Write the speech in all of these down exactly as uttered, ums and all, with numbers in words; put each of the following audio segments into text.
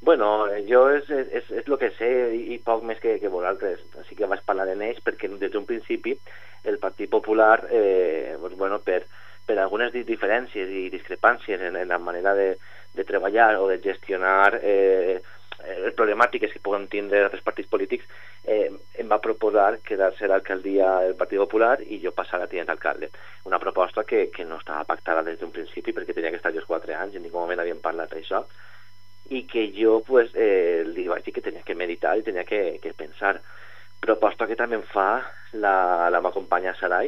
Bueno, jo és, és, és el que sé i, i poc més que, que vosaltres. Així que vaig parlar en ells perquè des d'un principi el Partit Popular, eh, doncs, bueno, per, per algunes diferències i discrepàncies en, en la manera de, de treballar o de gestionar eh, les problemàtiques que poden tindre altres partits polítics, eh, em va proposar quedar-se a l'alcaldia del Partit Popular i jo passar a tinent d'alcalde. Una proposta que, que no estava pactada des d'un principi perquè tenia que estar jo quatre anys, en ningú moment havíem parlat d'això, i que jo pues, eh, li vaig dir que tenia que meditar i tenia que, que pensar. Proposta que també em fa la, la meva companya Sarai,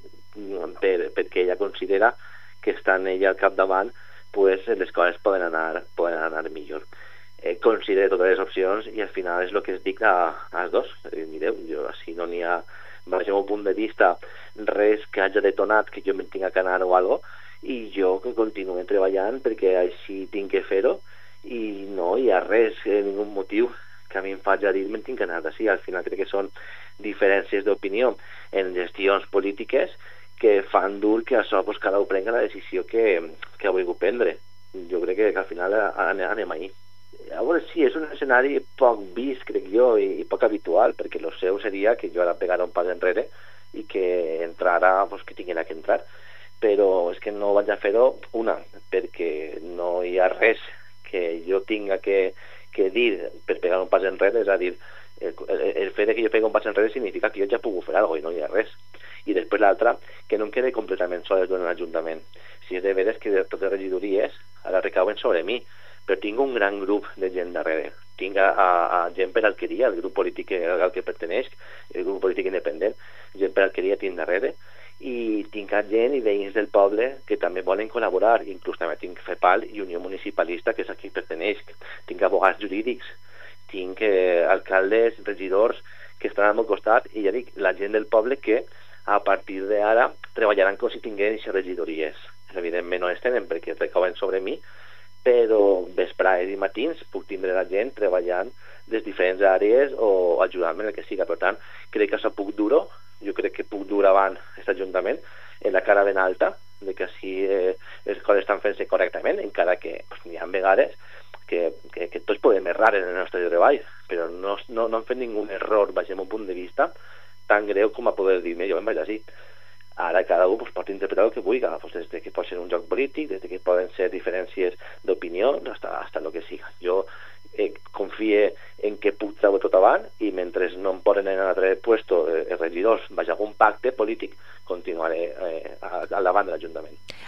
per, perquè ella considera que estant ella al capdavant pues, les coses poden anar, poden anar millor. Eh, considero totes les opcions i al final és el que es dic a, als dos. Eh, mireu, jo així no n'hi ha, baix el meu punt de vista, res que hagi detonat que jo me'n tinc que anar o alguna cosa, i jo que continuo treballant perquè així tinc que fer-ho i no hi ha res, eh, ningú motiu que a mi em faci dir me'n tinc que anar d'ací. Al final crec que són diferències d'opinió en gestions polítiques que fan dur que això pues, cada un prengui la decisió que, que ha volgut prendre. Jo crec que, que al final anem, anem ahí. Llavors sí, és un escenari poc vist, crec jo, i, i poc habitual, perquè el seu seria que jo ara pegara un pas enrere i que entrara, pues, que tinguera que entrar. Però és que no vaig a fer-ho, una, perquè no hi ha res que jo tinga que, que dir per pegar un pas enrere, és a dir, el, el, el fet que jo pegui un pas enrere significa que jo ja puc fer alguna cosa i no hi ha res. I després l'altra, que no em quede completament sol en l'Ajuntament. Si és de veres que totes les regidories ara recauen sobre mi, però tinc un gran grup de gent darrere. Tinc a, a, a gent per alqueria, el grup polític al que perteneix, el grup polític independent, gent per alqueria tinc darrere, i tinc gent i veïns del poble que també volen col·laborar, inclús també tinc FEPAL i Unió Municipalista, que és a qui perteneix, tinc abogats jurídics, tinc eh, alcaldes, regidors que estan al meu costat, i ja dic, la gent del poble que a partir d'ara treballaran com si tinguessin aquestes regidories. Evidentment no les tenen perquè recauen sobre mi, però vesprades i matins puc tindre la gent treballant des diferents àrees o ajudant-me en el que siga. Per tant, crec que això puc dur-ho, jo crec que puc dur avant aquest Ajuntament en la cara ben alta, de que així eh, les coses estan fent-se correctament, encara que pues, n'hi ha vegades que, que, que tots podem errar en el nostre treball, però no, no, no hem fet ningú error, baix el meu punt de vista, tan greu com a poder dir-me jo em vaig així. Ara cada un pues, pot interpretar el que vulgui, pues, des de que pot ser un joc polític, des de que poden ser diferències d'opinió, hasta, hasta el que siga. Jo eh, confie en que puc treure tot avant i mentre no em posen en un altre puesto eh, els regidors baix algun pacte polític, continuaré eh, al davant de l'Ajuntament.